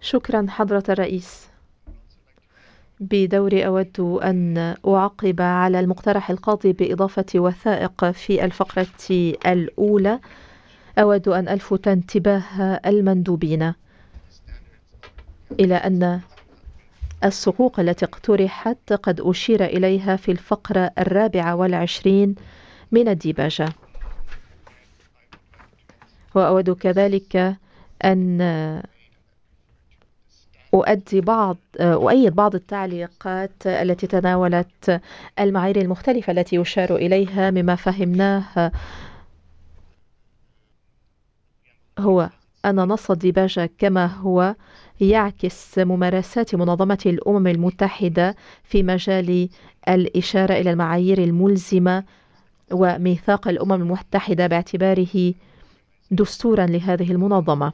شكرا حضرة الرئيس. بدوري أود أن أعقب على المقترح القاضي بإضافة وثائق في الفقرة الأولى. أود أن ألفت انتباه المندوبين إلى أن الصكوك التي اقترحت قد أشير إليها في الفقرة 24 من الديباجة. وأود كذلك أن أؤيد بعض التعليقات التي تناولت المعايير المختلفة التي يشار إليها. مما فهمناه هو أن نص الديباجة كما هو يعكس ممارسات منظمة الأمم المتحدة في مجال الإشارة إلى المعايير الملزمة وميثاق الأمم المتحدة باعتباره دستورا لهذه المنظمة.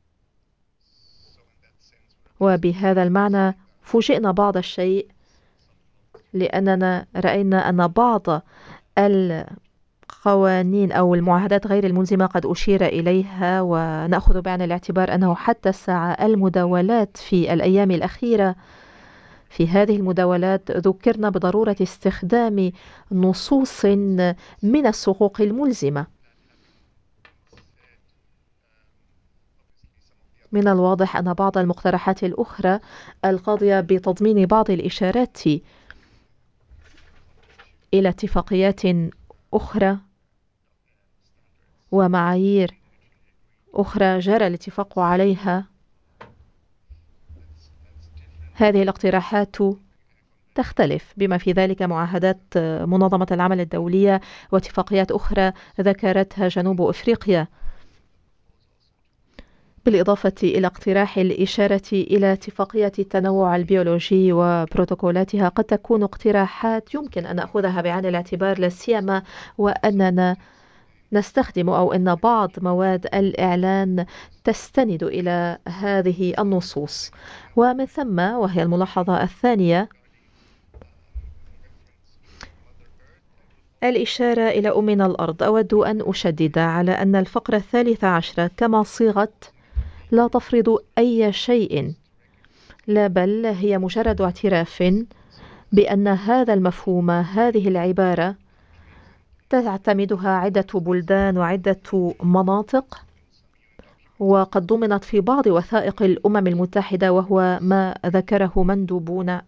وبهذا المعنى فوجئنا بعض الشيء لأننا رأينا أن بعض القوانين أو المعاهدات غير الملزمة قد أشير إليها، ونأخذ بعين الاعتبار أنه حتى الساعة المداولات في الأيام الأخيرة في هذه المداولات ذكرنا بضرورة استخدام نصوص من الصكوك الملزمة. من الواضح أن بعض المقترحات الأخرى القاضية بتضمين بعض الإشارات إلى اتفاقيات أخرى ومعايير أخرى جرى الاتفاق عليها. هذه الاقتراحات تختلف، بما في ذلك معاهدات منظمة العمل الدولية واتفاقيات أخرى ذكرتها جنوب أفريقيا، بالإضافة إلى اقتراح الإشارة إلى اتفاقية التنوع البيولوجي وبروتوكولاتها. قد تكون اقتراحات يمكن أن نأخذها بعين الاعتبار، لا سيما وأننا نستخدم أو أن بعض مواد الإعلان تستند إلى هذه النصوص. ومن ثم وهي الملاحظة الثانية الإشارة إلى أمنا الأرض. أود أن أشدد على أن الفقرة 13 كما صيغت لا تفرض أي شيء، لا بل هي مجرد اعتراف بأن هذا المفهوم هذه العبارة تعتمدها عدة بلدان وعدة مناطق، وقد ضمنت في بعض وثائق الأمم المتحدة، وهو ما ذكره مندوبون